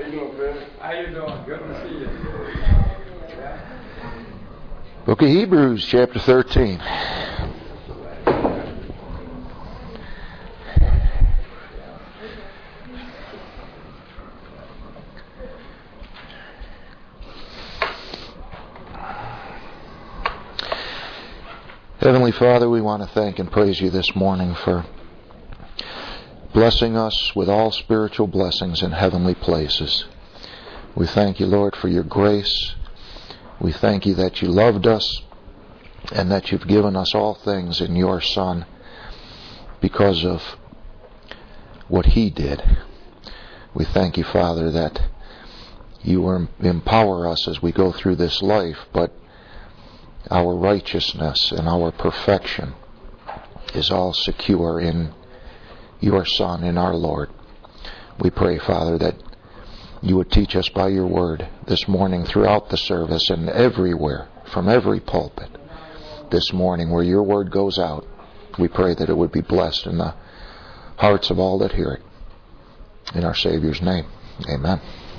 you doing, Phil? How you doing? Good to see you. Book of Hebrews, chapter 13. Heavenly Father, we want to thank and praise you this morning for blessing us with all spiritual blessings in heavenly places. We thank you, Lord, for your grace. We thank you that you loved us and that you've given us all things in your Son because of what he did. We thank you, Father, that you empower us as we go through this life, but our righteousness and our perfection is all secure in your Son, in our Lord. We pray, Father, that you would teach us by your word this morning throughout the service and everywhere, from every pulpit this morning where your word goes out. We pray that it would be blessed in the hearts of all that hear it. In our Savior's name, amen.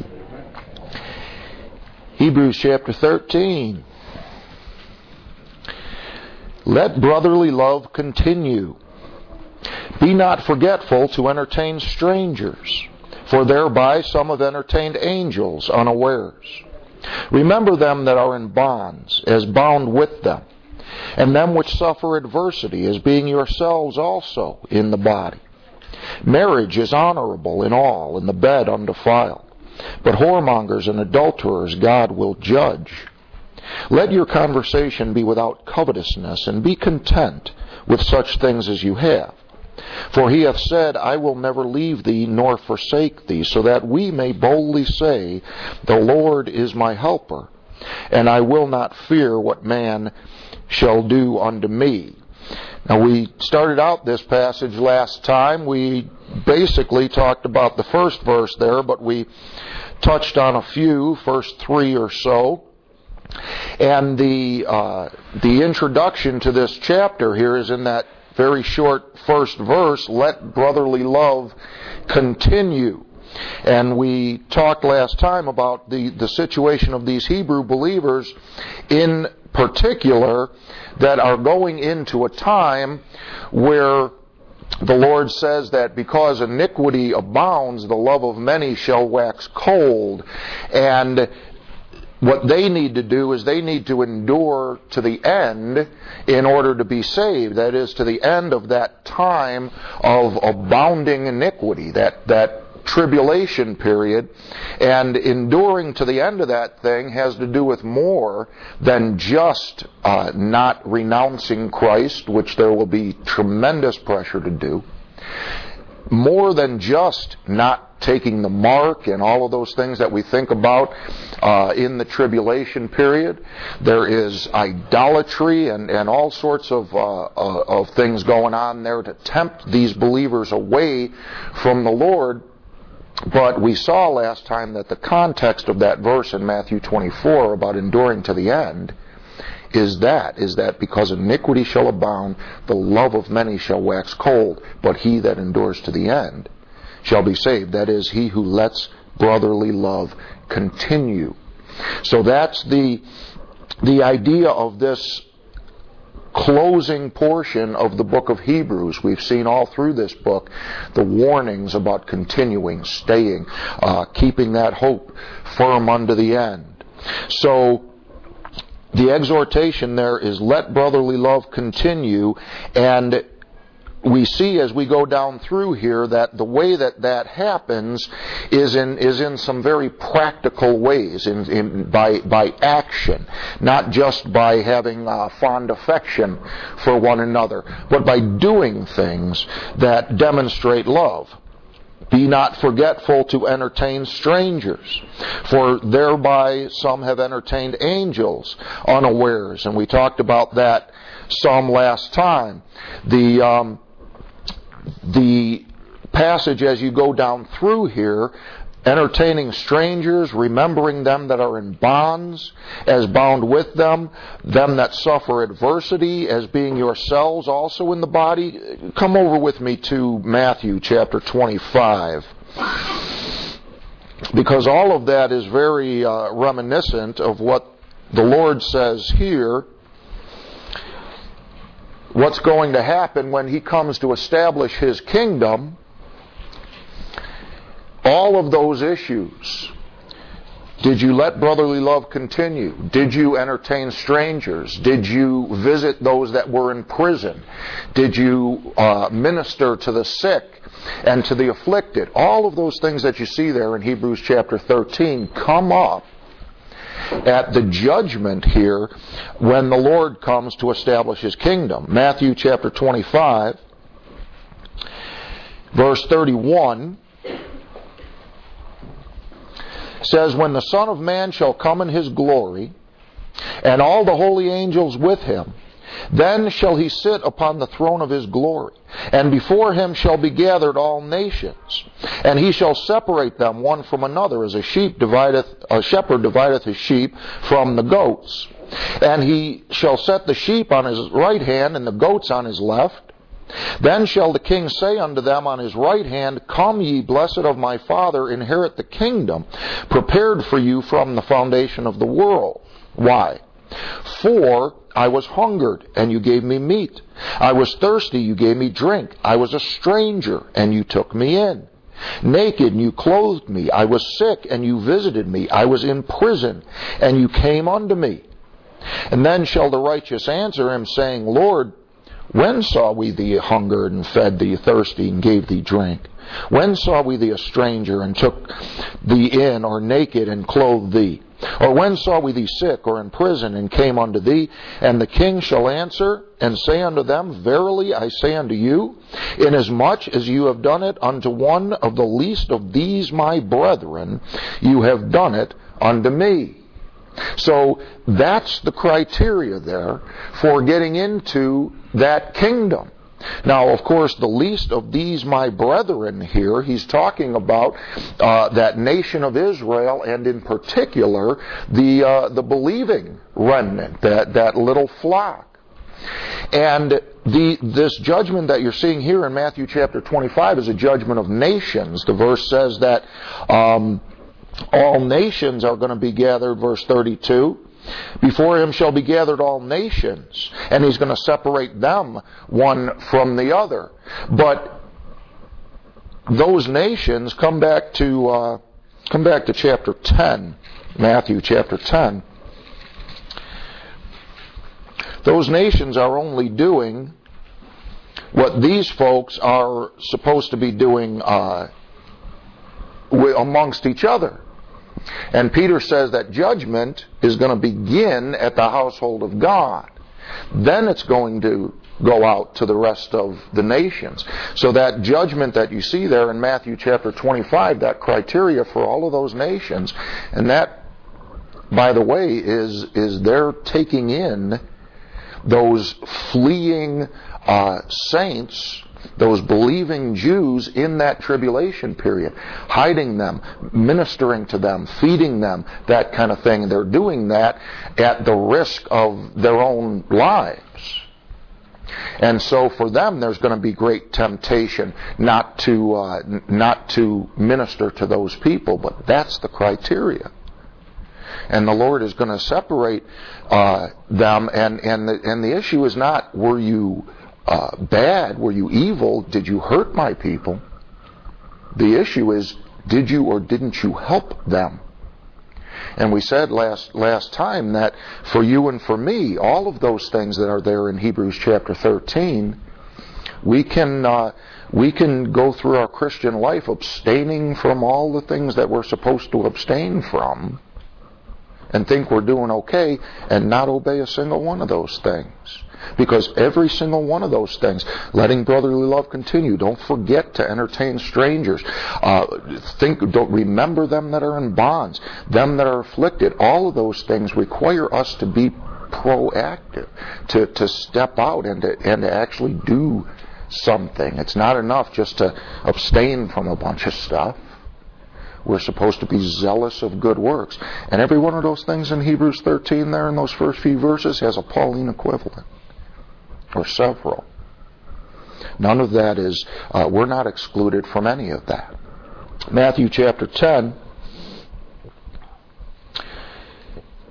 Hebrews chapter 13. Let brotherly love continue. Be not forgetful to entertain strangers, for thereby some have entertained angels unawares. Remember them that are in bonds, as bound with them, and them which suffer adversity, as being yourselves also in the body. Marriage is honorable in all, and the bed undefiled. But whoremongers and adulterers God will judge. Let your conversation be without covetousness, and be content with such things as you have. For he hath said, I will never leave thee nor forsake thee, so that we may boldly say, the Lord is my helper, and I will not fear what man shall do unto me. Now, we started out this passage last time. We basically talked about the first verse there, but we touched on a few, first three or so. And the introduction to this chapter here is in that very short first verse, let brotherly love continue. And we talked last time about the situation of these Hebrew believers in particular that are going into a time where the Lord says that because iniquity abounds, the love of many shall wax cold. And what they need to do is they need to endure to the end in order to be saved. That is, to the end of that time of abounding iniquity, that tribulation period. And enduring to the end of that thing has to do with more than just not renouncing Christ, which there will be tremendous pressure to do. More than just not taking the mark and all of those things that we think about in the tribulation period. There is idolatry and all sorts of things going on there to tempt these believers away from the Lord. But we saw last time that the context of that verse in Matthew 24 about enduring to the end is that because iniquity shall abound, the love of many shall wax cold, but he that endures to the end shall be saved. That is, he who lets brotherly love continue. So that's the idea of this closing portion of the book of Hebrews. We've seen all through this book the warnings about continuing, staying, keeping that hope firm unto the end. So the exhortation there is let brotherly love continue, and we see as we go down through here that the way that happens is in some very practical ways, by action, not just by having fond affection for one another, but by doing things that demonstrate love. Be not forgetful to entertain strangers, for thereby some have entertained angels unawares. And we talked about that some last time. The passage as you go down through here, entertaining strangers, remembering them that are in bonds, as bound with them that suffer adversity, as being yourselves also in the body. Come over with me to Matthew chapter 25. because all of that is very reminiscent of what the Lord says here, what's going to happen when He comes to establish His kingdom. All of those issues. Did you let brotherly love continue? Did you entertain strangers? Did you visit those that were in prison? Did you minister to the sick and to the afflicted? All of those things that you see there in Hebrews chapter 13 come up at the judgment here when the Lord comes to establish His kingdom. Matthew chapter 25, verse 31 says, "When the Son of Man shall come in His glory, and all the holy angels with Him, then shall He sit upon the throne of His glory. And before Him shall be gathered all nations. And He shall separate them one from another, as a shepherd divideth his sheep from the goats. And He shall set the sheep on His right hand, and the goats on His left. Then shall the King say unto them on His right hand, Come ye, blessed of my Father, inherit the kingdom, prepared for you from the foundation of the world. Why? For I was hungered, and you gave me meat. I was thirsty, you gave me drink. I was a stranger, and you took me in. Naked, and you clothed me. I was sick, and you visited me. I was in prison, and you came unto me. And then shall the righteous answer Him, saying, Lord, when saw we thee hungered, and fed thee, thirsty, and gave thee drink? When saw we thee a stranger, and took thee in, or naked, and clothed thee? Or when saw we thee sick, or in prison, and came unto thee? And the King shall answer, and say unto them, Verily I say unto you, inasmuch as you have done it unto one of the least of these my brethren, you have done it unto me. So that's the criteria there for getting into that kingdom. Now, of course, the least of these my brethren here, he's talking about that nation of Israel, and in particular the believing remnant, that little flock. And this judgment that you're seeing here in Matthew chapter 25 is a judgment of nations. The verse says that all nations are going to be gathered, verse 32. Before Him shall be gathered all nations, and He's going to separate them one from the other. But those nations, come back to chapter 10, Matthew chapter 10. Those nations are only doing what these folks are supposed to be doing amongst each other. And Peter says that judgment is going to begin at the household of God. Then it's going to go out to the rest of the nations. So that judgment that you see there in Matthew chapter 25, that criteria for all of those nations, and that, by the way, is they're taking in those fleeing saints, those believing Jews in that tribulation period, hiding them, ministering to them, feeding them, that kind of thing. They're doing that at the risk of their own lives. And so for them, there's going to be great temptation not to minister to those people, but that's the criteria. And the Lord is going to separate them, and the issue is not, were you bad? Were you evil? Did you hurt my people? The issue is, did you or didn't you help them? And we said last time that for you and for me, all of those things that are there in Hebrews chapter 13, we can go through our Christian life abstaining from all the things that we're supposed to abstain from, and think we're doing okay, and not obey a single one of those things. Because every single one of those things, letting brotherly love continue, don't forget to entertain strangers, don't remember them that are in bonds, them that are afflicted, all of those things require us to be proactive, to step out and to actually do something. It's not enough just to abstain from a bunch of stuff. We're supposed to be zealous of good works. And every one of those things in Hebrews 13 there in those first few verses has a Pauline equivalent, or several. None of that is, we're not excluded from any of that. Matthew chapter 10,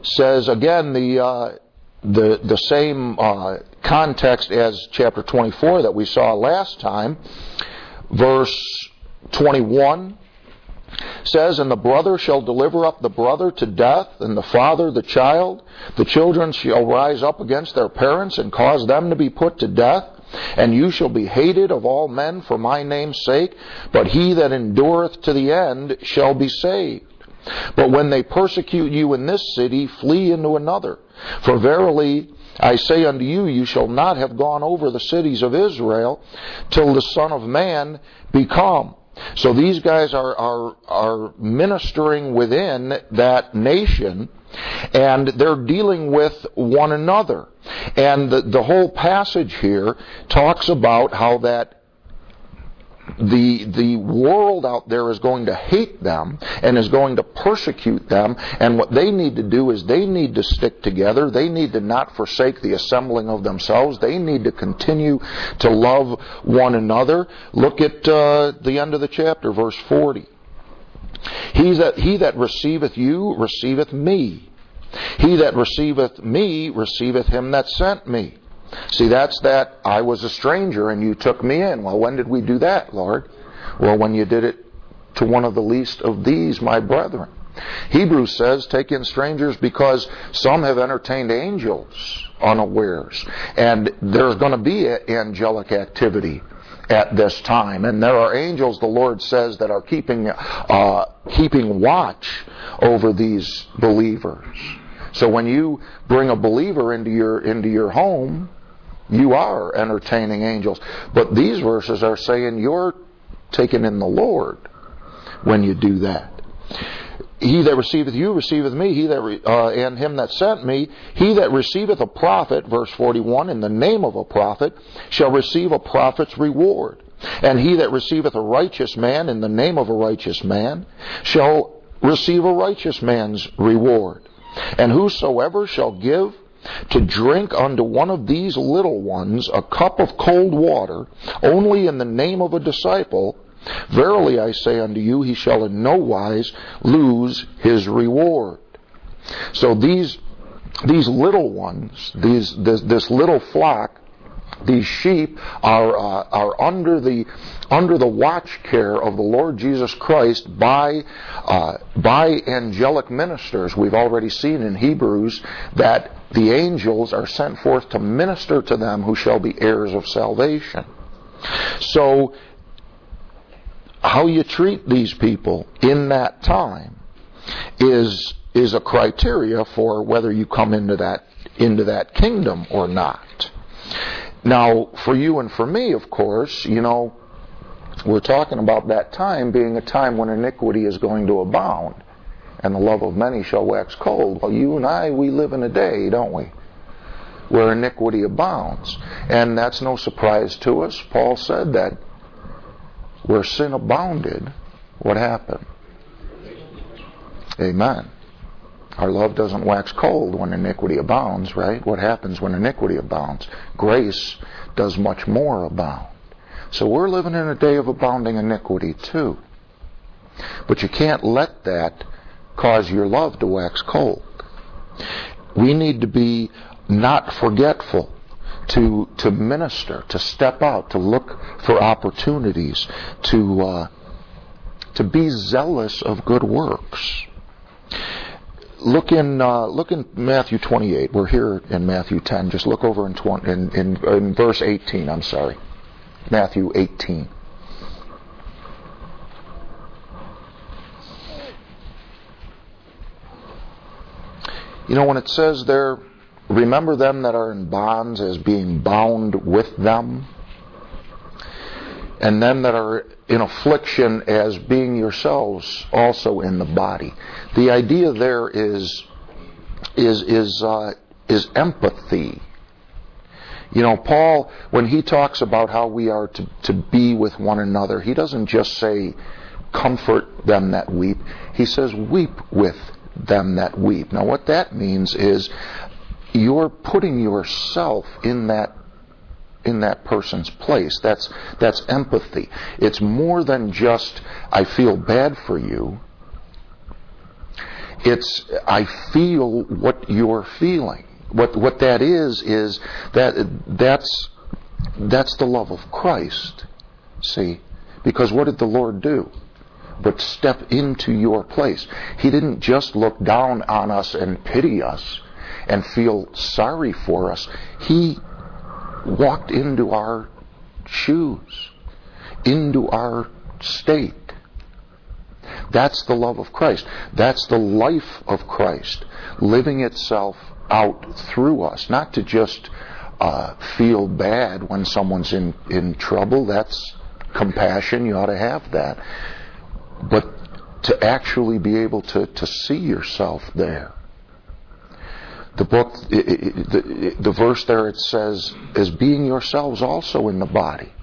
says again the same context as chapter 24 that we saw last time. Verse 21 says, "And the brother shall deliver up the brother to death, and the father the child. The children shall rise up against their parents and cause them to be put to death. And you shall be hated of all men for my name's sake, but he that endureth to the end shall be saved. But when they persecute you in this city, flee into another. For verily I say unto you, you shall not have gone over the cities of Israel till the Son of Man be come." So these guys are ministering within that nation, and they're dealing with one another. And the whole passage here talks about how that the world out there is going to hate them and is going to persecute them, and what they need to do is they need to stick together. They need to not forsake the assembling of themselves. They need to continue to love one another. Look at the end of the chapter, verse 40. He that receiveth you receiveth me. He that receiveth me receiveth him that sent me. See, that's that I was a stranger and you took me in. Well, when did we do that, Lord? Well, when you did it to one of the least of these, my brethren. Hebrews says, take in strangers because some have entertained angels unawares. And there's going to be angelic activity at this time. And there are angels, the Lord says, that are keeping watch over these believers. So when you bring a believer into your home, you are entertaining angels. But these verses are saying you're taking in the Lord when you do that. He that receiveth you receiveth me, and him that sent me. He that receiveth a prophet, verse 41, in the name of a prophet, shall receive a prophet's reward. And he that receiveth a righteous man in the name of a righteous man shall receive a righteous man's reward. And whosoever shall give to drink unto one of these little ones a cup of cold water, only in the name of a disciple, verily I say unto you, he shall in no wise lose his reward. So these little ones, this little flock, these sheep are under the watch care of the Lord Jesus Christ by angelic ministers. We've already seen in Hebrews that the angels are sent forth to minister to them who shall be heirs of salvation. So how you treat these people in that time is a criteria for whether you come into that kingdom or not. Now, for you and for me, of course, we're talking about that time being a time when iniquity is going to abound, and the love of many shall wax cold. Well, you and I, we live in a day, don't we, where iniquity abounds. And that's no surprise to us. Paul said that where sin abounded, what happened? Amen. Our love doesn't wax cold when iniquity abounds, right? What happens when iniquity abounds? Grace does much more abound. So we're living in a day of abounding iniquity too. But you can't let that cause your love to wax cold. We need to be not forgetful to minister, to step out, to look for opportunities, to be zealous of good works. Look in Matthew 28. We're here in Matthew 10. Just look over in verse 18. I'm sorry, Matthew 18. When it says there, remember them that are in bonds as being bound with them, and them that are in affliction as being yourselves also in the body. The idea there is empathy. Paul, when he talks about how we are to be with one another, he doesn't just say comfort them that weep. He says weep with them that weep. Now what that means is you're putting yourself in that person's place. That's empathy. It's more than just I feel bad for you. I feel what you're feeling. What that is that's the love of Christ. See? Because what did the Lord do? But step into your place. He didn't just look down on us and pity us and feel sorry for us. He walked into our shoes, into our state. That's the love of Christ. That's the life of Christ, living itself out through us. Not to just feel bad when someone's in trouble. That's compassion. You ought to have that. But to actually be able to see yourself there. The book, the verse there, it says, as being yourselves also in the body.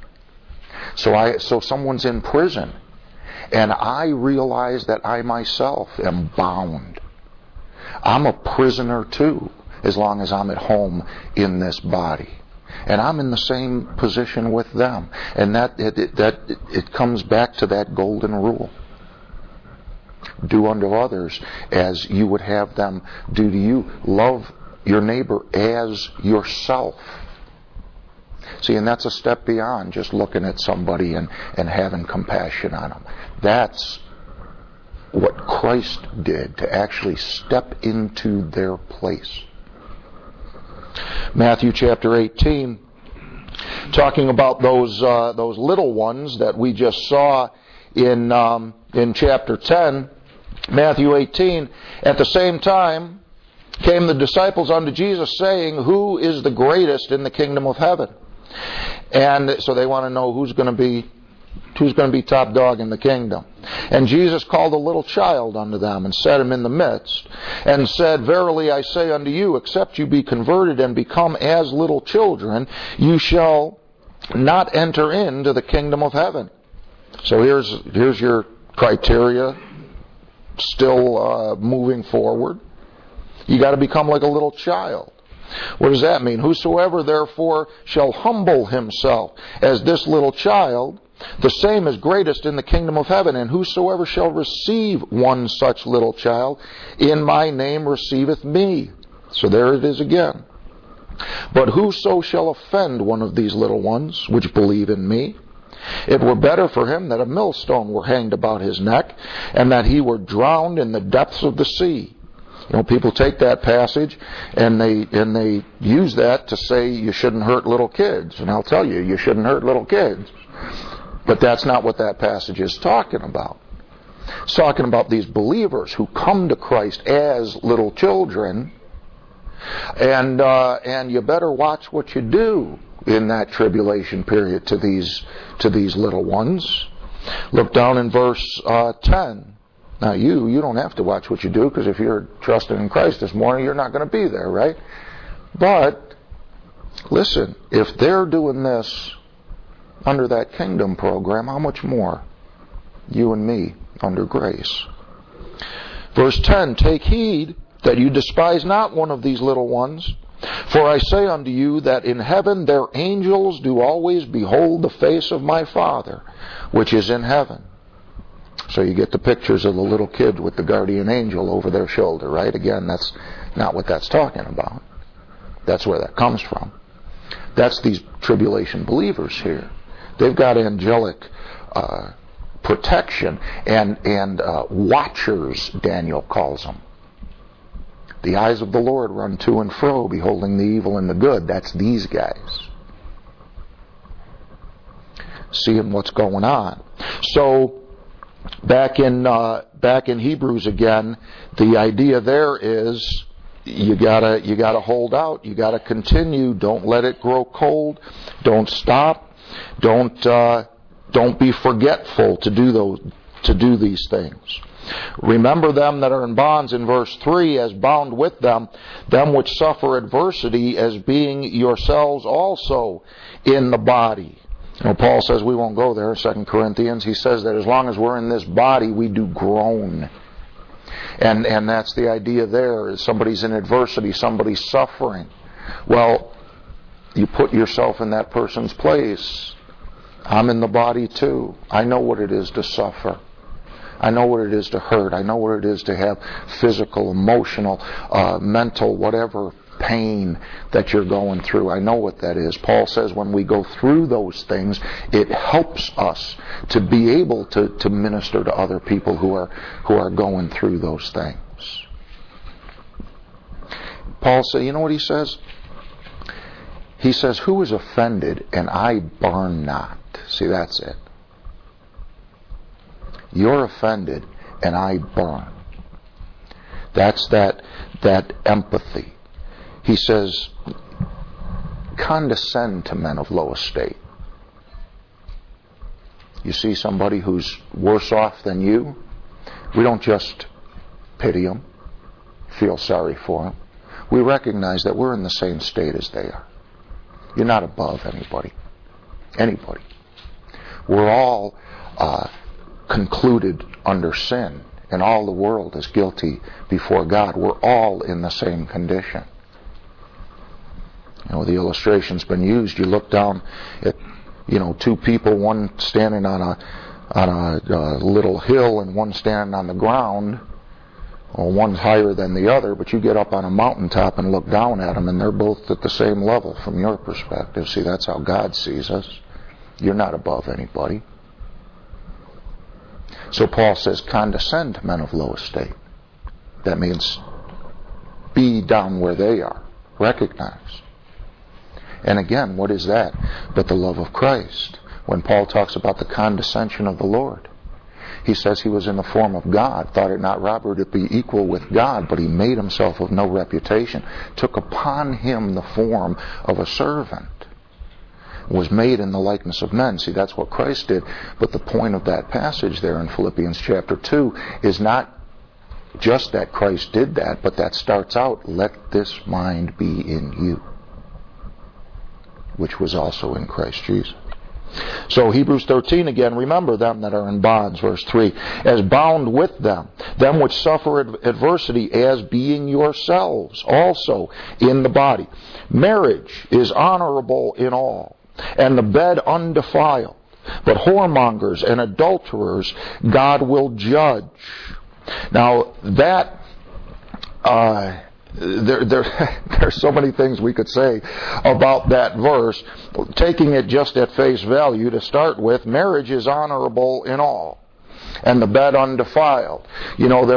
So someone's in prison, and I realize that I myself am bound. I'm a prisoner too, as long as I'm at home in this body. And I'm in the same position with them. And that it comes back to that golden rule. Do unto others as you would have them do to you. Love your neighbor as yourself. See, and that's a step beyond just looking at somebody and having compassion on them. That's what Christ did, to actually step into their place. Matthew chapter 18, talking about those little ones that we just saw in chapter 10. Matthew 18, at the same time came the disciples unto Jesus, saying, who is the greatest in the kingdom of heaven? And so they want to know who's going to be top dog in the kingdom. And Jesus called a little child unto them, and set him in the midst, and said, verily I say unto you, except you be converted and become as little children, you shall not enter into the kingdom of heaven. So here's your criteria, still moving forward. You got to become like a little child. What does that mean? Whosoever therefore shall humble himself as this little child, the same is greatest in the kingdom of heaven. And whosoever shall receive one such little child in my name receiveth me. So there it is again. But whoso shall offend one of these little ones which believe in me, it were better for him that a millstone were hanged about his neck, and that he were drowned in the depths of the sea. You know, people take that passage and they use that to say you shouldn't hurt little kids. And I'll tell you, you shouldn't hurt little kids. But that's not what that passage is talking about. It's talking about these believers who come to Christ as little children, and you better watch what you do in that tribulation period to these little ones. Look down in verse 10. Now you don't have to watch what you do, because if you're trusting in Christ this morning, you're not going to be there, right? But listen, if they're doing this under that kingdom program, how much more you and me under grace? Verse 10, take heed that you despise not one of these little ones. For I say unto you that in heaven their angels do always behold the face of my Father, which is in heaven. So you get the pictures of the little kid with the guardian angel over their shoulder, right? Again, that's not what that's talking about. That's where that comes from. That's these tribulation believers here. They've got angelic protection and watchers, Daniel calls them. The eyes of the Lord run to and fro, beholding the evil and the good. That's these guys, seeing what's going on. So back in Hebrews again, the idea there is you gotta hold out. You gotta continue. Don't let it grow cold. Don't stop. Don't be forgetful to do these things. Remember them that are in bonds in verse 3 as bound with them which suffer adversity, as being yourselves also in the body. You know, Paul says we won't go there, 2 Corinthians. He says that as long as we're in this body, we do groan. And that's the idea there, is somebody's in adversity, somebody's suffering. Well, you put yourself in that person's place. I'm in the body too. I know what it is to suffer. I know what it is to hurt. I know what it is to have physical, emotional, mental, whatever pain that you're going through. I know what that is. Paul says when we go through those things, it helps us to be able to minister to other people who are going through those things. Paul says, you know what he says? He says, who is offended and I burn not? See, that's it. You're offended and I burn. That's that empathy. He says, condescend to men of low estate. You see somebody who's worse off than you, we don't just pity them, feel sorry for them. We recognize that we're in the same state as they are. You're not above anybody. Anybody. We're all concluded under sin, and all the world is guilty before God. We're all in the same condition. You know, the illustration's been used. You look down at, two people, one standing on a little hill and one standing on the ground. Well, one's higher than the other, but you get up on a mountaintop and look down at them, and they're both at the same level from your perspective. See, that's how God sees us. You're not above anybody. So Paul says, condescend to men of low estate. That means be down where they are. Recognize. And again, what is that but the love of Christ? When Paul talks about the condescension of the Lord, he says he was in the form of God, thought it not robbery to be equal with God, but he made himself of no reputation, took upon him the form of a servant, was made in the likeness of men. See, that's what Christ did. But the point of that passage there in Philippians chapter 2 is not just that Christ did that, but that starts out, let this mind be in you, which was also in Christ Jesus. So Hebrews 13 again, remember them that are in bonds, verse 3, as bound with them which suffer adversity, as being yourselves also in the body. Marriage is honorable in all, and the bed undefiled, but whoremongers and adulterers God will judge. Now that there's so many things we could say about that verse. Taking it just at face value to start with, marriage is honorable in all, and the bed undefiled. You know,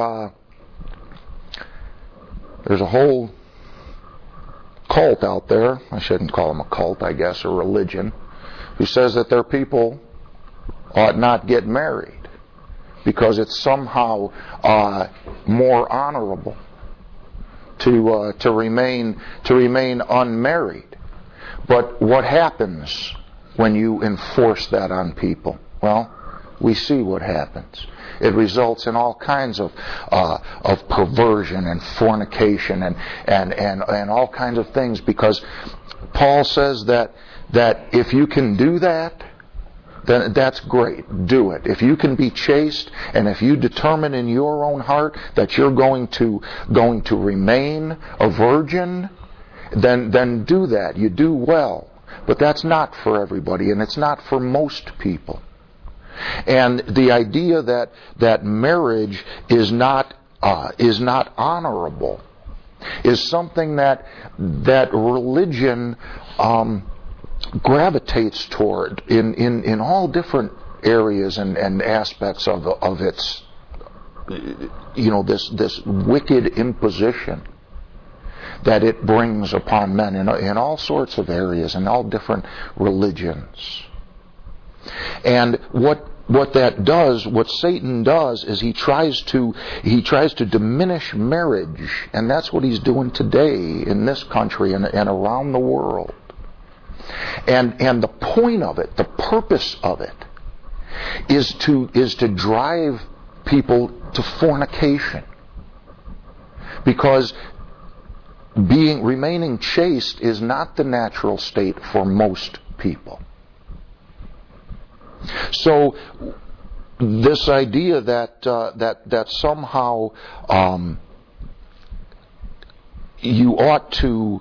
there's a whole cult out there, I shouldn't call them a cult, I guess, or religion, who says that their people ought not get married because it's somehow more honorable to remain unmarried. But what happens when you enforce that on people? Well, we see what happens. It results in all kinds of perversion and fornication and all kinds of things, because Paul says that if you can do that, then that's great. Do it. If you can be chaste, and if you determine in your own heart that you're going to remain a virgin, then do that. You do well. But that's not for everybody, and it's not for most people. And the idea that marriage is not honorable is something that religion gravitates toward in all different areas and aspects of its, this wicked imposition that it brings upon men in all sorts of areas, in all different religions. And what that does, what Satan does, is he tries to diminish marriage, and that's what he's doing today in this country and around the world. And the point of it, the purpose of it, is to drive people to fornication. Because remaining chaste is not the natural state for most people. So this idea that somehow you ought to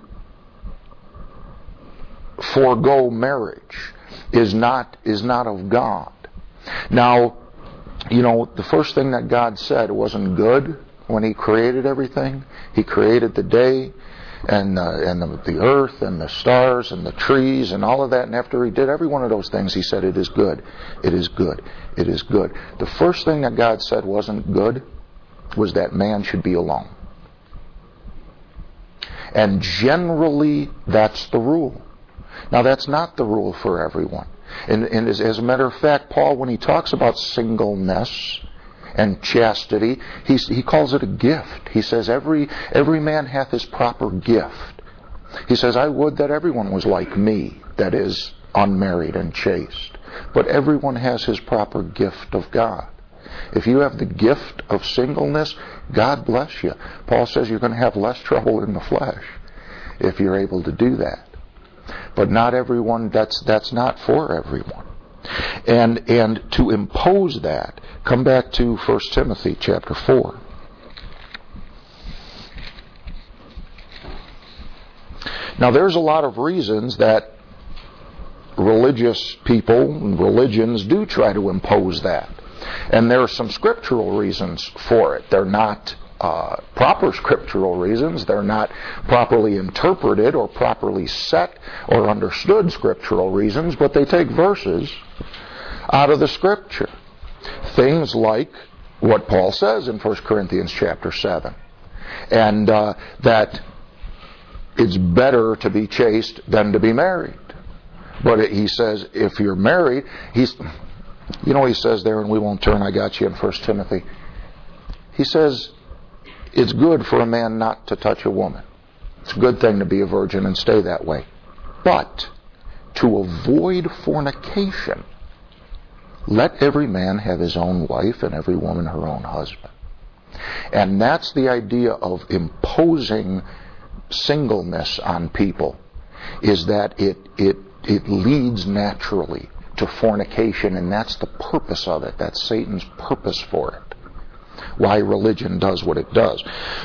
forego marriage is not of God. Now, the first thing that God said wasn't good when He created everything. He created the day and the earth and the stars and the trees and all of that. And after He did every one of those things, He said, "It is good. It is good. It is good." The first thing that God said wasn't good was that man should be alone. And generally, that's the rule. Now, that's not the rule for everyone. And as a matter of fact, Paul, when he talks about singleness and chastity, he calls it a gift. He says, every man hath his proper gift. He says, "I would that everyone was like me, that is, unmarried and chaste." But everyone has his proper gift of God. If you have the gift of singleness, God bless you. Paul says you're going to have less trouble in the flesh if you're able to do that. But not everyone, that's not for everyone. And to impose that, come back to 1 Timothy chapter 4. Now there's a lot of reasons that religious people and religions do try to impose that. And there are some scriptural reasons for it. They're not proper scriptural reasons. They're not properly interpreted or properly set or understood scriptural reasons, but they take verses out of the Scripture. Things like what Paul says in 1 Corinthians chapter 7. And that it's better to be chaste than to be married. But he says if you're married, he says there, and we won't turn, I got you in 1 Timothy. He says it's good for a man not to touch a woman. It's a good thing to be a virgin and stay that way. But to avoid fornication, let every man have his own wife and every woman her own husband. And that's the idea of imposing singleness on people, is that it leads naturally to fornication, and that's the purpose of it. That's Satan's purpose for it. Why religion does what it does.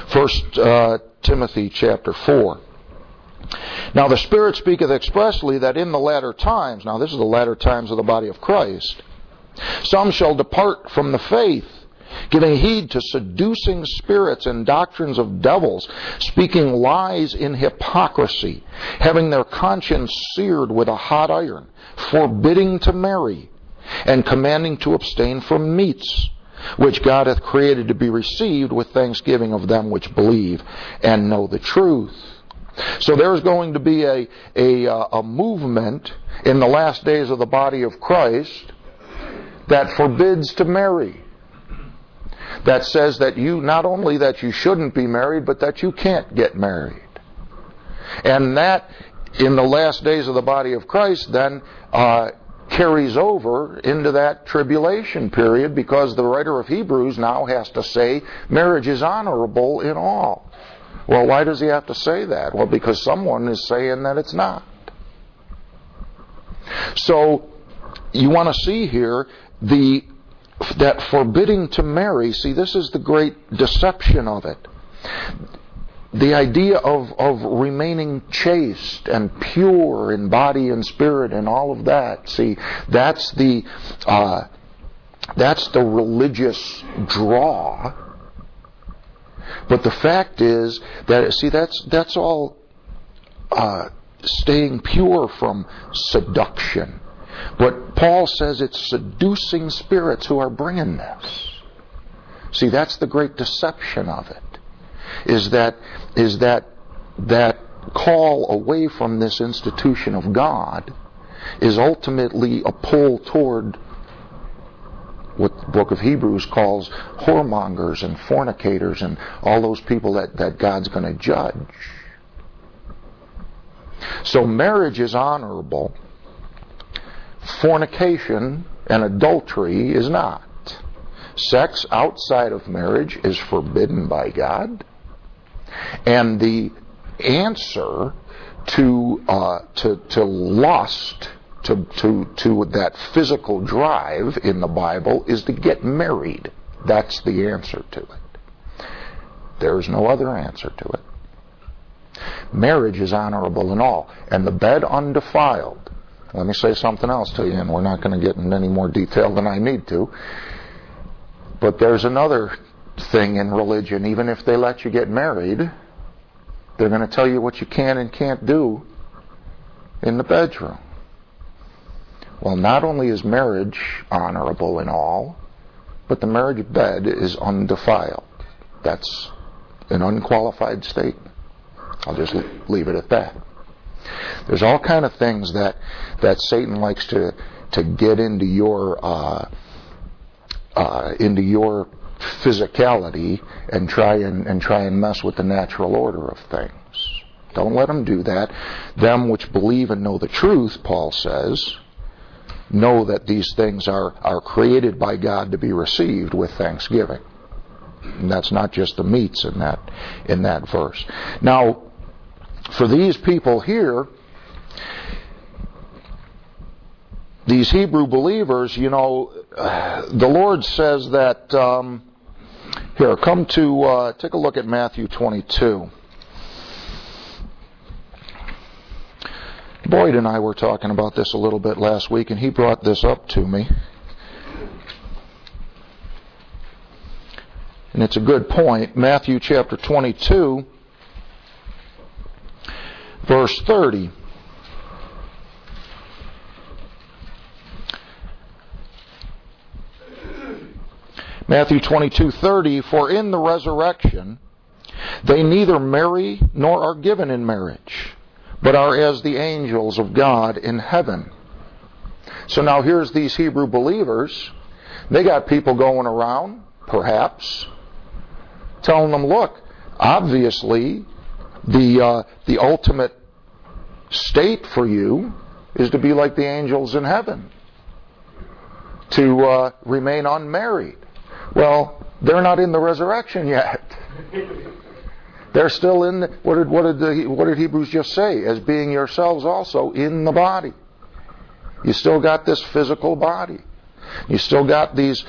1 Timothy chapter 4. "Now the Spirit speaketh expressly that in the latter times," now this is the latter times of the body of Christ, "some shall depart from the faith, giving heed to seducing spirits and doctrines of devils, speaking lies in hypocrisy, having their conscience seared with a hot iron, forbidding to marry, and commanding to abstain from meats, which God hath created to be received with thanksgiving of them which believe and know the truth." So there's going to be a movement in the last days of the body of Christ that forbids to marry. That says that not only that you shouldn't be married, but that you can't get married. And that, in the last days of the body of Christ, then carries over into that tribulation period, because the writer of Hebrews now has to say marriage is honorable in all. Well, why does he have to say that? Well, because someone is saying that it's not. So you want to see here that forbidding to marry. See, this is the great deception of it. The idea of remaining chaste and pure in body and spirit and all of that. See, that's the religious draw. But the fact is that, see, that's all staying pure from seduction. But Paul says it's seducing spirits who are bringing this. See, that's the great deception of it. Is that call away from this institution of God is ultimately a pull toward what the book of Hebrews calls whoremongers and fornicators and all those people that God's going to judge. So marriage is honorable. Fornication and adultery is not. Sex outside of marriage is forbidden by God. And the answer to lust, to that physical drive in the Bible, is to get married. That's the answer to it. There is no other answer to it. Marriage is honorable in all, and the bed undefiled. Let me say something else to you, and we're not going to get into any more detail than I need to. But there's another thing in religion. Even if they let you get married, they're going to tell you what you can and can't do in the bedroom. Well, not only is marriage honorable and all, but the marriage bed is undefiled. That's an unqualified statement. I'll just leave it at that. There's all kind of things that Satan likes to get into your physicality and try and mess with the natural order of things. Don't let them do that. Them which believe and know the truth, Paul says, know that these things are created by God to be received with thanksgiving. And that's not just the meats in that verse. Now, for these people here, these Hebrew believers, the Lord says that, here, come to, take a look at Matthew 22. Boyd and I were talking about this a little bit last week, and he brought this up to me. And it's a good point. Matthew chapter 22, verse 30. Matthew 22:30, for in the resurrection they neither marry nor are given in marriage, but are as the angels of God in heaven. So now here's these Hebrew believers. They got people going around, perhaps, telling them, look, obviously the ultimate state for you is to be like the angels in heaven, to remain unmarried. Well, they're not in the resurrection yet. They're still in what did Hebrews just say? As being yourselves also in the body. You still got this physical body. You still got these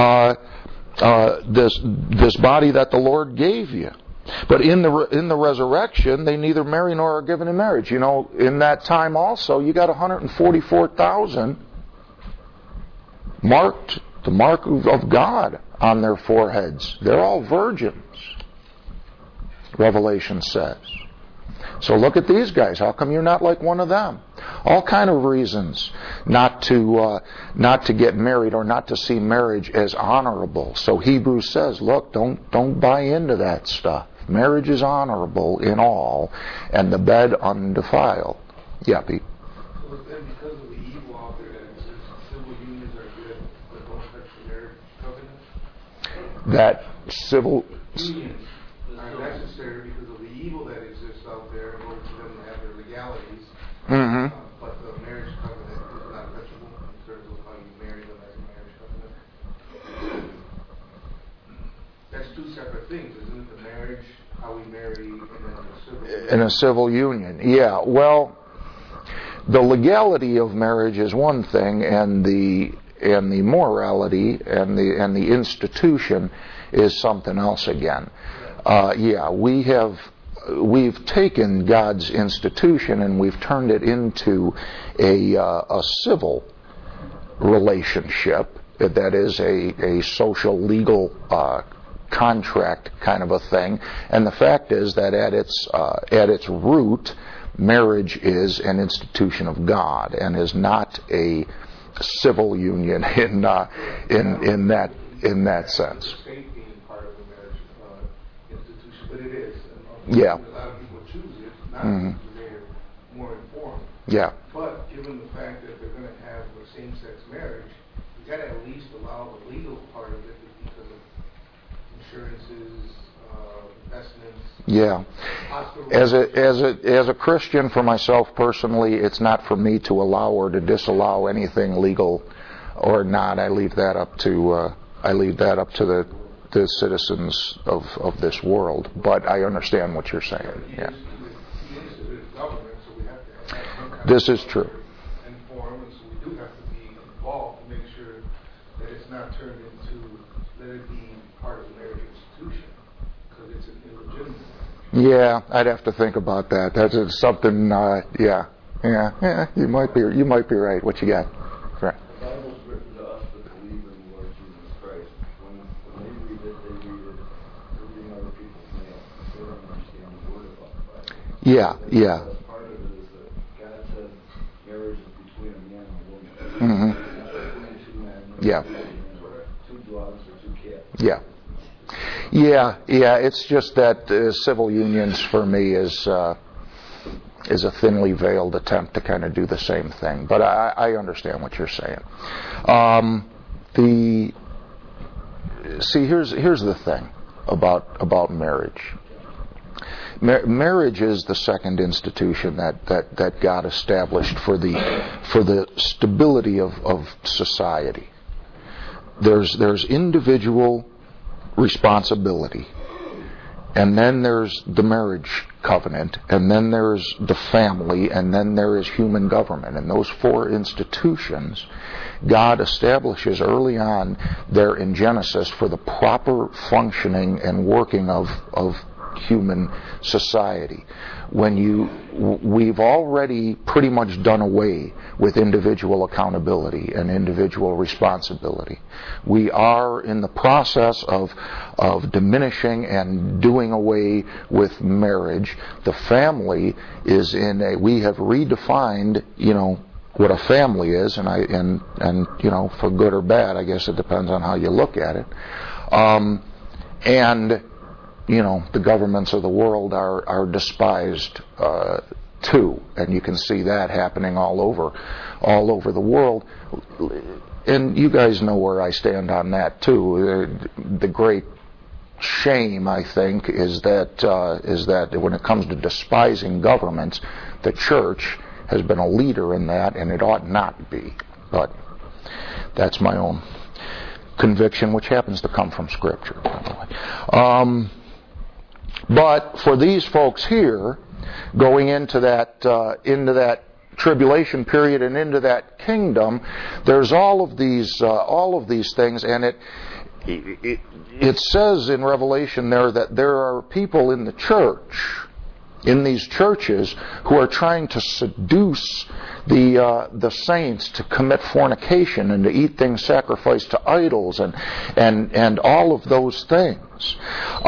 this body that the Lord gave you. But in the resurrection, they neither marry nor are given in marriage. In that time also, you got 144,000 marked the mark of God on their foreheads. They're all virgins, Revelation says. So look at these guys. How come you're not like one of them? All kind of reasons not to get married or not to see marriage as honorable. So Hebrews says, look, don't buy into that stuff. Marriage is honorable in all, and the bed undefiled. Yeah, Pete. So then, because of the evil out there that exists, civil unions are good, but don't touch the marriage covenant? That civil Unions are necessary because of the evil that exists out there in order for them to have their legalities. Mm-hmm. But the marriage covenant is not touchable in terms of how you marry them as a marriage covenant. That's two separate things, isn't it? The marriage, how we marry, and then the civil union. In a civil union. Yeah, well, the legality of marriage is one thing, and the morality and the institution is something else again. We've taken God's institution and we've turned it into a civil relationship, that is a social legal contract kind of a thing. And the fact is that at its root, marriage is an institution of God and is not a civil union in that sense. The state being part of the marriage institution, but it is. Yeah. A lot of people choose it not because they're more informed. Yeah. But given the fact that they're going to have a same-sex marriage, you got to at least allow the legal part of it because of insurances, investments. Yeah. As a Christian, for myself personally, it's not for me to allow or to disallow anything legal or not. I leave that up to the citizens of this world. But I understand what you're saying. Yeah. This is true. Informed, and so we do have to be involved to make sure that it's not turned into, let it be part of the marriage institution, because it's an illegitimate. Yeah, I'd have to think about that. That's something. Yeah. You might be right. What you got? Right. The Bible's written to us that believe in the Lord Jesus Christ. When they don't understand the word about the Bible. Yeah, yeah. Part of it is that God says marriage is between a man and a woman. Mm-hmm. Not between two men, Yeah. two dogs or two cats. Yeah. Yeah. It's just that civil unions for me is a thinly veiled attempt to kind of do the same thing. But I understand what you're saying. Here's the thing about marriage. Marriage is the second institution that God established for the stability of society. There's individual responsibility, and then there's the marriage covenant, and then there's the family, and then there is human government. And those four institutions God establishes early on there in Genesis for the proper functioning and working of human society. We've already pretty much done away with individual accountability and individual responsibility. We are in the process of diminishing and doing away with marriage. The family is we have redefined, what a family is, and for good or bad, I guess it depends on how you look at it. And the governments of the world are despised too, and you can see that happening all over the world. And you guys know where I stand on that too. The great shame, I think, is that when it comes to despising governments, the church has been a leader in that, and it ought not be. But that's my own conviction, which happens to come from Scripture, by the way. But for these folks here, going into that tribulation period and into that kingdom, there's all of these things, and it says in Revelation there that there are people in the church, in these churches, who are trying to seduce the saints to commit fornication and to eat things sacrificed to idols and all of those things.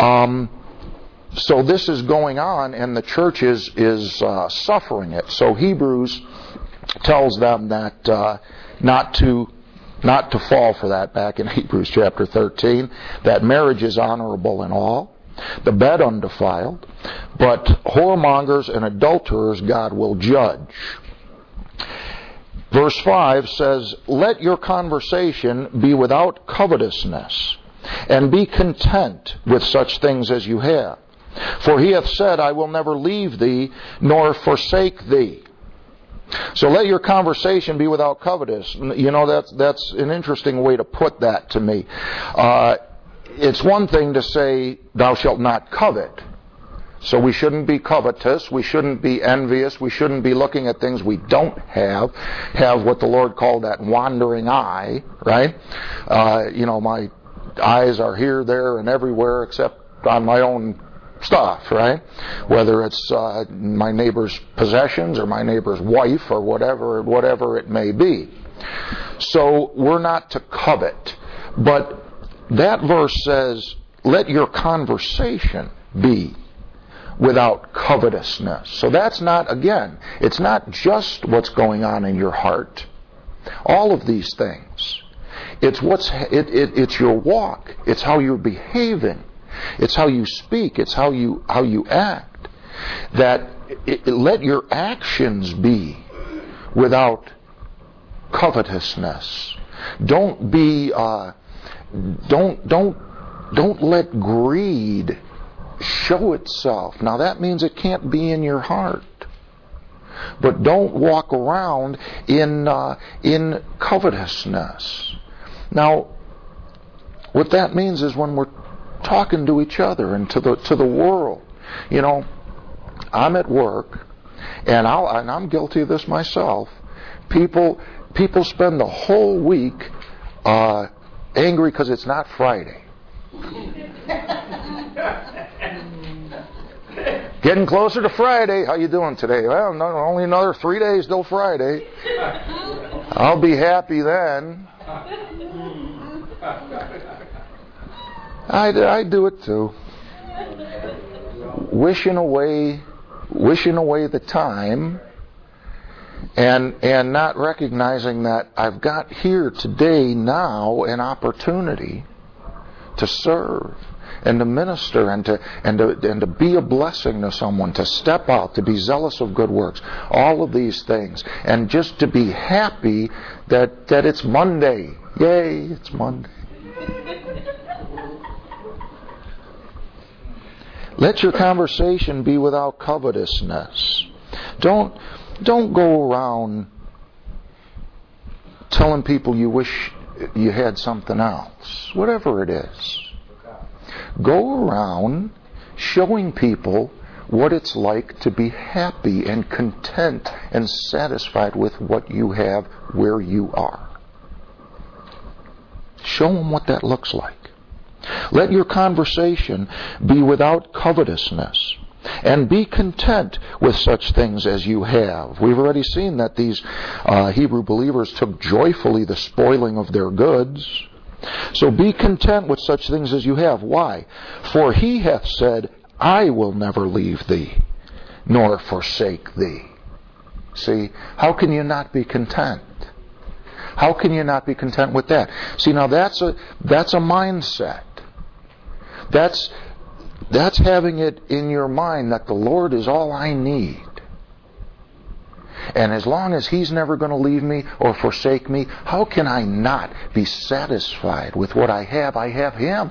So this is going on, and the church is suffering it. So Hebrews tells them that not to fall for that, back in Hebrews chapter 13, that marriage is honorable in all, the bed undefiled, but whoremongers and adulterers God will judge. Verse 5 says, "Let your conversation be without covetousness, and be content with such things as you have. For he hath said, I will never leave thee, nor forsake thee." So let your conversation be without covetousness. That's an interesting way to put that to me. It's one thing to say, thou shalt not covet. So we shouldn't be covetous, we shouldn't be envious, we shouldn't be looking at things we don't have what the Lord called that wandering eye, right? My eyes are here, there, and everywhere except on my own stuff, right? Whether it's my neighbor's possessions or my neighbor's wife or whatever it may be. So we're not to covet. But that verse says, let your conversation be without covetousness. So that's not, again, it's not just what's going on in your heart. All of these things. It's your walk. It's how you're behaving. It's how you speak. It's how you act. That let your actions be without covetousness. Don't be. Don't let greed show itself. Now that means it can't be in your heart. But don't walk around in covetousness. Now, what that means is when we're talking to each other and to the world, I'm at work, and I'm guilty of this myself. People spend the whole week angry because it's not Friday. Getting closer to Friday. How you doing today? Well, no, only another 3 days till Friday. I'll be happy then. I do it too. wishing away the time and not recognizing that I've got here today now an opportunity to serve and to minister and to be a blessing to someone, to step out, to be zealous of good works, all of these things, and just to be happy that it's Monday. Yay, it's Monday. Let your conversation be without covetousness. Don't go around telling people you wish you had something else, whatever it is. Go around showing people what it's like to be happy and content and satisfied with what you have where you are. Show them what that looks like. Let your conversation be without covetousness, and be content with such things as you have. We've already seen that these Hebrew believers took joyfully the spoiling of their goods. So be content with such things as you have. Why? For he hath said, I will never leave thee, nor forsake thee. See, how can you not be content? How can you not be content with that? See, now that's a mindset. That's having it in your mind that the Lord is all I need. And as long as He's never going to leave me or forsake me, how can I not be satisfied with what I have? I have Him.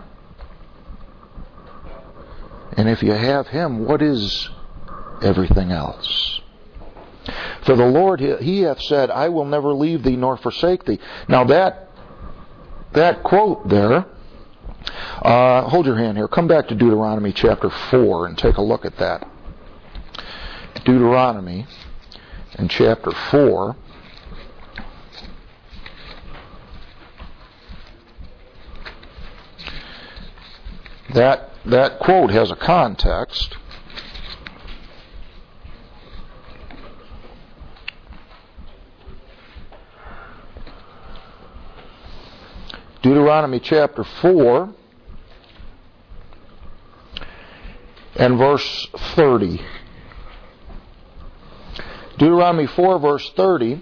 And if you have Him, what is everything else? For the Lord, He hath said, I will never leave thee nor forsake thee. Now that quote there, hold your hand here. Come back to Deuteronomy chapter 4 and take a look at that. Deuteronomy in chapter 4. That quote has a context. Deuteronomy chapter 4 and verse 30. Deuteronomy 4 verse 30.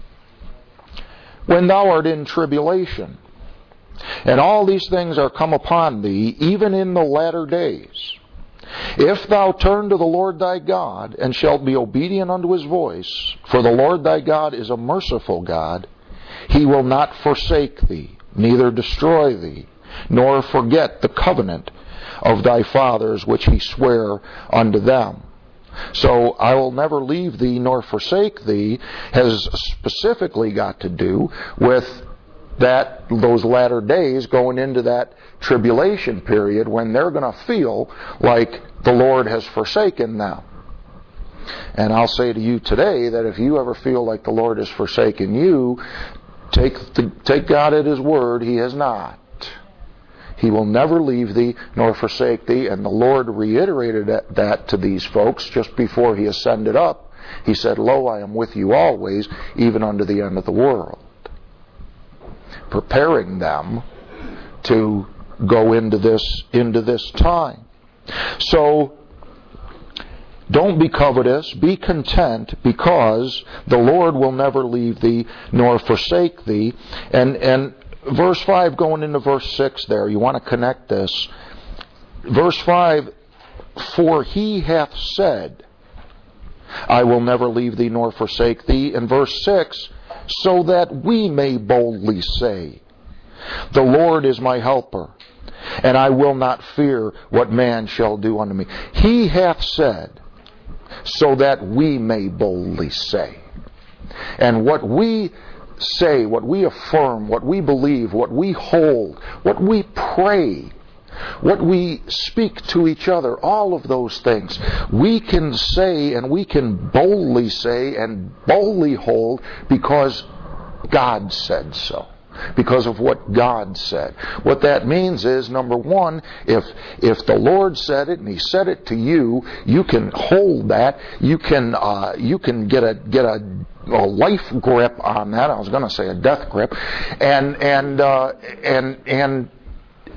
When thou art in tribulation, and all these things are come upon thee, even in the latter days, if thou turn to the Lord thy God, and shalt be obedient unto His voice, for the Lord thy God is a merciful God, He will not forsake thee, neither destroy thee, nor forget the covenant of thy fathers which He sware unto them. So, I will never leave thee nor forsake thee has specifically got to do with those latter days going into that tribulation period when they're going to feel like the Lord has forsaken them. And I'll say to you today that if you ever feel like the Lord has forsaken you, take God at His word. He has not. He will never leave thee nor forsake thee. And the Lord reiterated that to these folks just before He ascended up. He said, Lo, I am with you always, even unto the end of the world. Preparing them to go into this time. So, don't be covetous, be content, because the Lord will never leave thee nor forsake thee. And verse 5 going into verse 6 there, you want to connect this. Verse 5, for He hath said, I will never leave thee nor forsake thee. And verse 6, so that we may boldly say, the Lord is my helper, and I will not fear what man shall do unto me. He hath said, so that we may boldly say. And what we say, what we affirm, what we believe, what we hold, what we pray, what we speak to each other, all of those things, we can say and we can boldly say and boldly hold because God said so. Because of what God said. What that means is, number one, if the Lord said it and He said it to you, you can hold that. You can get a life grip on that. I was going to say a death grip, and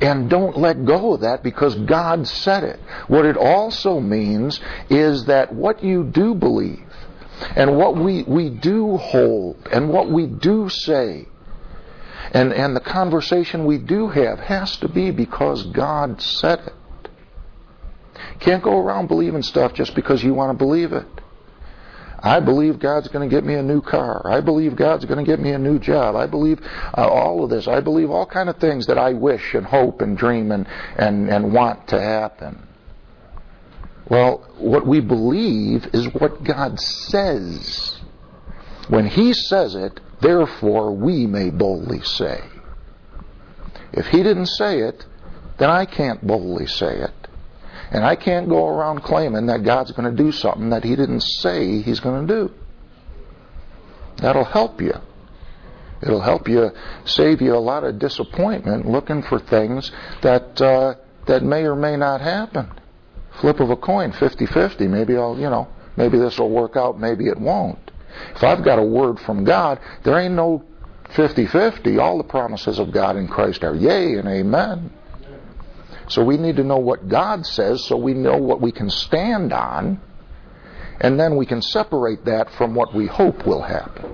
And don't let go of that because God said it. What it also means is that what you do believe and what we do hold and what we do say and the conversation we do have has to be because God said it. Can't go around believing stuff just because you want to believe it. I believe God's going to get me a new car. I believe God's going to get me a new job. I believe all of this. I believe all kind of things that I wish and hope and dream and want to happen. Well, what we believe is what God says. When He says it, therefore we may boldly say. If He didn't say it, then I can't boldly say it. And I can't go around claiming that God's going to do something that He didn't say He's going to do. That'll help you. It'll help you, save you a lot of disappointment looking for things that may or may not happen. Flip of a coin, 50-50. Maybe this will work out, maybe it won't. If I've got a word from God, there ain't no 50-50. All the promises of God in Christ are yea and amen. So we need to know what God says so we know what we can stand on, and then we can separate that from what we hope will happen.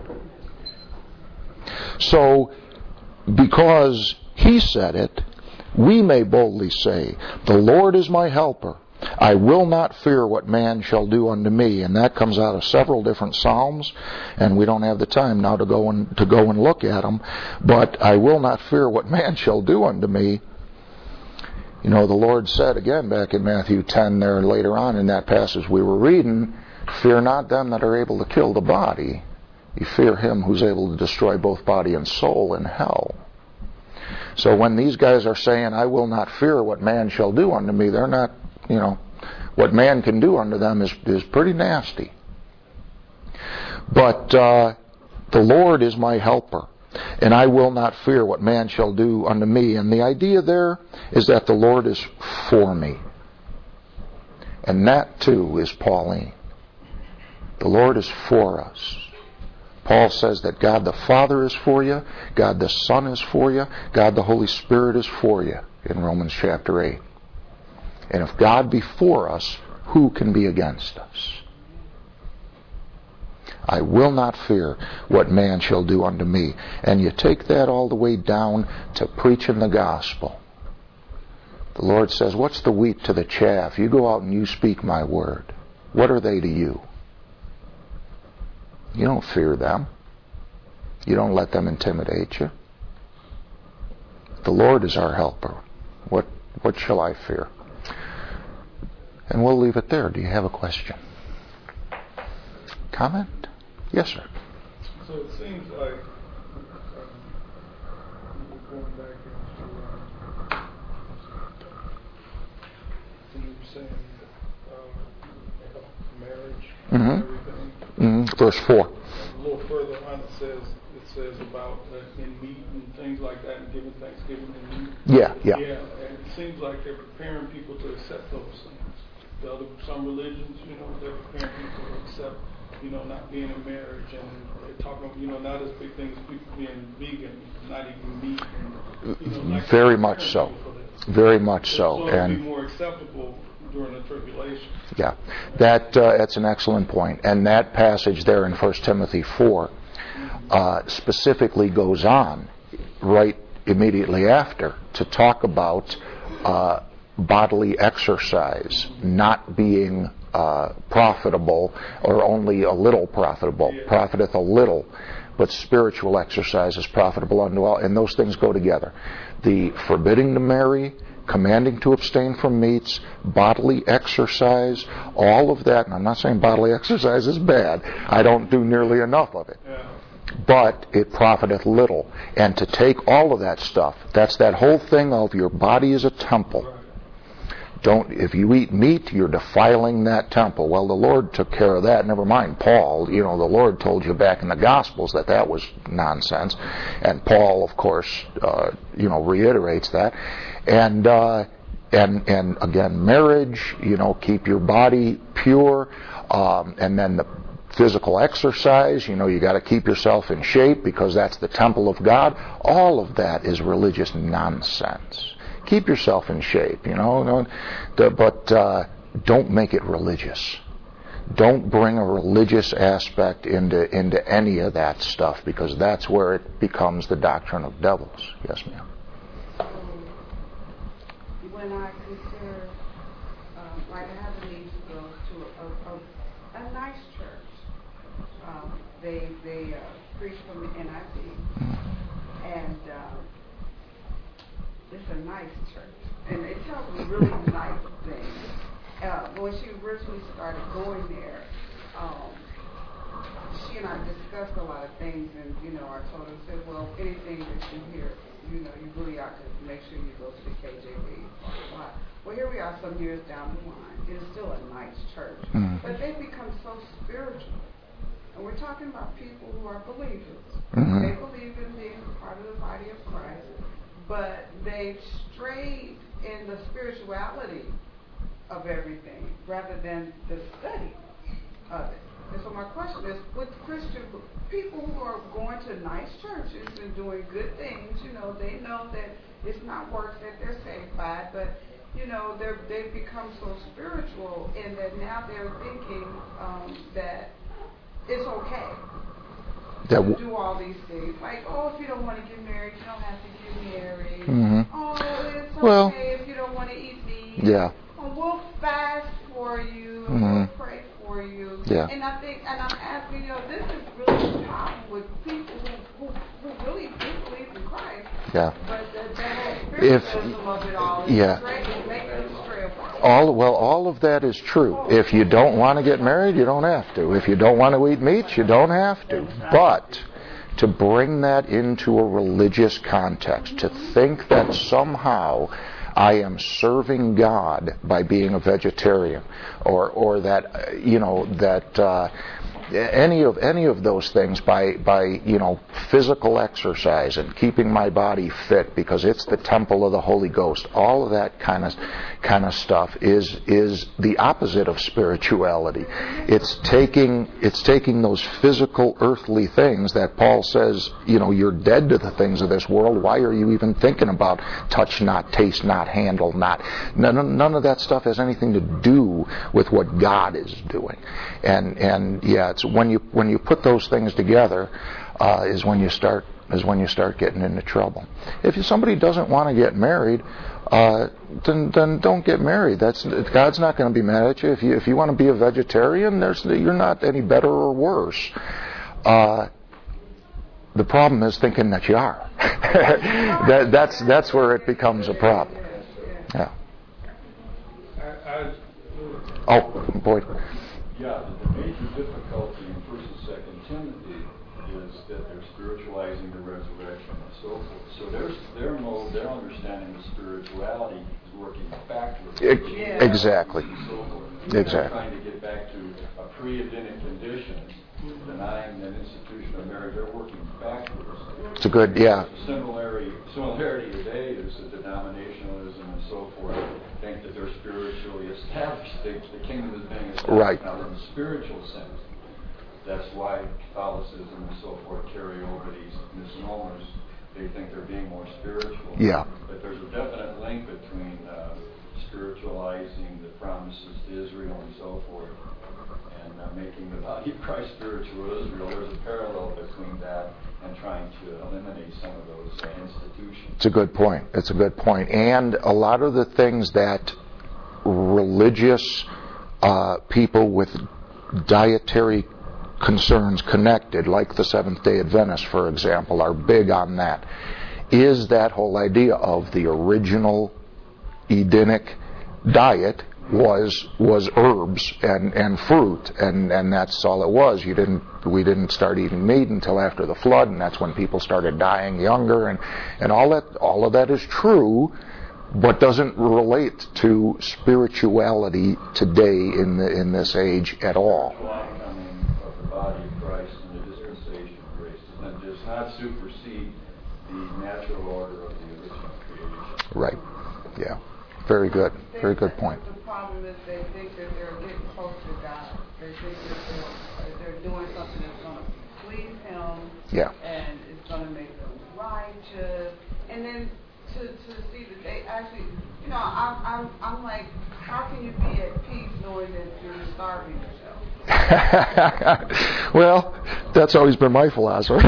So, because He said it, we may boldly say, "The Lord is my helper. I will not fear what man shall do unto me." And that comes out of several different Psalms, and we don't have the time now to go and look at them. But I will not fear what man shall do unto me. You know, the Lord said again back in Matthew 10 there later on in that passage we were reading, "Fear not them that are able to kill the body. You fear Him who's able to destroy both body and soul in hell." So when these guys are saying, "I will not fear what man shall do unto me," they're not, what man can do unto them is pretty nasty. But the Lord is my helper, and I will not fear what man shall do unto me. And the idea there is that the Lord is for me. And that too is Pauline. The Lord is for us. Paul says that God the Father is for you, God the Son is for you, God the Holy Spirit is for you in Romans chapter 8. And if God be for us, who can be against us? I will not fear what man shall do unto me. And you take that all the way down to preaching the gospel. The Lord says, what's the wheat to the chaff? You go out and you speak my word. What are they to you? You don't fear them. You don't let them intimidate you. The Lord is our helper. What shall I fear? And we'll leave it there. Do you have a question? Comment? Yes, sir. So it seems like going back into you were saying marriage and everything. Verse 4. A little further on it says about in meat and things like that and giving thanksgiving in meat. Yeah. And it seems like they're preparing people to accept those things. Some religions, they're preparing people to accept not being in marriage, and they're talking, not as big things as people being vegan, not eating meat. And, very much so. Very much so. So it would be more acceptable during the tribulation. Yeah, that's an excellent point. And that passage there in 1 Timothy 4 specifically goes on right immediately after to talk about bodily exercise not being profitable, or only a little profitable. Profiteth a little, but spiritual exercise is profitable unto all. And those things go together. The forbidding to marry, commanding to abstain from meats, bodily exercise, all of that. And I'm not saying bodily exercise is bad. I don't do nearly enough of it. But it profiteth little. And to take all of that stuff, that's that whole thing of your body is a temple. If you eat meat, you're defiling that temple. Well, the Lord took care of that. Never mind Paul. The Lord told you back in the Gospels that was nonsense. And Paul, of course, reiterates that. And again, marriage, keep your body pure. And then the physical exercise, you got to keep yourself in shape because that's the temple of God. All of that is religious nonsense. keep yourself in shape, but don't make it religious. Don't bring a religious aspect into any of that stuff, because that's where it becomes the doctrine of devils. Yes, ma'am. When I consider, like I have a niece who goes to a nice church. They preach from the NIV, and it's a nice church, and they tell me really nice things. When she originally started going there, she and I discussed a lot of things, and I told her, said, well, anything that you hear, you really ought to make sure you go to the KJV. Well, here we are some years down the line. It's still a nice church, but they've become so spiritual. And we're talking about people who are believers. They believe in being part of the body of Christ, but they've strayed in the spirituality of everything rather than the study of it. And so my question is, with Christian people who are going to nice churches and doing good things, they know that it's not works that they're saved by, but they've become so spiritual, and that now they're thinking that it's okay to do all these things. Like, if you don't want to get married, you don't have to get married. It's okay if you don't want to eat meat. Yeah. We'll fast for you. We'll pray for you. Yeah. And I think, and I'm asking, this is really a problem with people who really do believe in Christ. Yeah. But the spiritualism of it all is making them stray away. All of that is true. If you don't want to get married, you don't have to. If you don't want to eat meat, you don't have to. But to bring that into a religious context, to think that somehow I am serving God by being a vegetarian, or that any of those things by physical exercise and keeping my body fit because it's the temple of the Holy Ghost. All of that kind of stuff is the opposite of spirituality. It's taking those physical earthly things that Paul says, you're dead to the things of this world. Why are you even thinking about touch not, taste not, handle not? None of that stuff has anything to do with what God is doing. And yeah, it's when you put those things together is when you start getting into trouble. If somebody doesn't want to get married, then don't get married. God's not going to be mad at you. If you want to be a vegetarian, you're not any better or worse. The problem is thinking that you are. That's where it becomes a problem. Yeah. Oh, boy. Yeah, the major difficulty in 1 and 2 Timothy is that they're spiritualizing the resurrection and so forth. So their understanding of spirituality is working backwards. Exactly. And so forth. Exactly. They're trying to get back to a pre-Edenic condition, denying an institution of marriage. They're working backwards. It's a good, yeah. Similarity today is the denominationalism and so forth think that they're spiritually established. The kingdom is being established. Right. Now, in the spiritual sense, that's why Catholicism and so forth carry over these misnomers. They think they're being more spiritual. Yeah. But there's a definite link between spiritualizing the promises to Israel and so forth and making the body of Christ spiritual Israel. There's a parallel between that and trying to eliminate some of those institutions. It's a good point. And a lot of the things that religious people with dietary concerns connected, like the Seventh-day Adventists, for example, are big on that, is that whole idea of the original Edenic diet was herbs and fruit, and that's all it was. We didn't start eating meat until after the flood, and that's when people started dying younger, and all of that is true, but doesn't relate to spirituality today in this age at all. Of the body of Christ and the dispensation of grace does not supersede the natural order of the original creation. Right. Yeah. Very good. Very good point. The problem is they think that they're getting close to God. They think that they're doing something that's going to please Him. Yeah. And it's going to make them righteous. And then to see that they actually, you know, I'm like, how can you be at peace knowing that you're starving yourself? Well, that's always been my philosophy.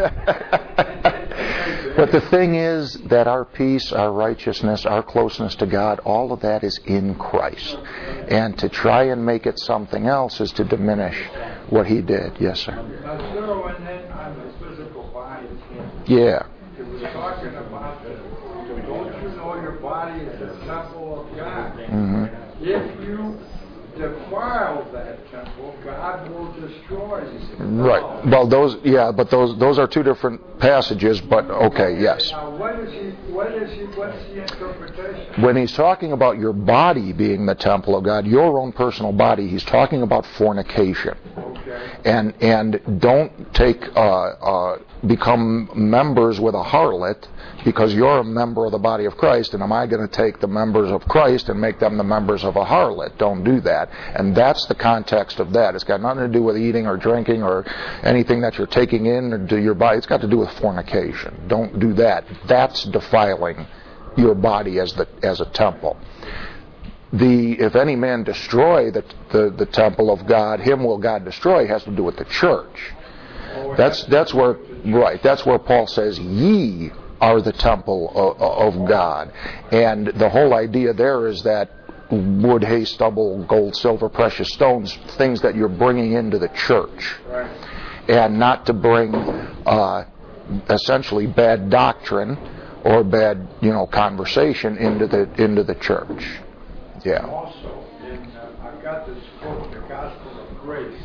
But the thing is that our peace, our righteousness, our closeness to God, all of that is in Christ. And to try and make it something else is to diminish what He did. Yes, sir. Zeroing in on the physical body. Yeah. It was talking about don't you know your body is a temple of God? Mm-hmm. If you defile that temple, God will destroy you. Right. Well, but those are two different passages. But okay, yes. Now, what's the interpretation? When He's talking about your body being the temple of God, your own personal body, He's talking about fornication. Okay. And don't become members with a harlot because you're a member of the body of Christ, and am I going to take the members of Christ and make them the members of a harlot? Don't do that. And that's the context of that. It's got nothing to do with eating or drinking or anything that you're taking in or to your body. It's got to do with fornication. Don't do that. That's defiling your body as a temple. If any man destroy the temple of God, him will God destroy, has to do with the church. That's where Paul says, ye are the temple of God. And the whole idea there is that wood, hay, stubble, gold, silver, precious stones, things that you're bringing into the church. Right. And not to bring essentially bad doctrine or bad, conversation into the church. Yeah. Also, I've got this book, The Gospel of Grace.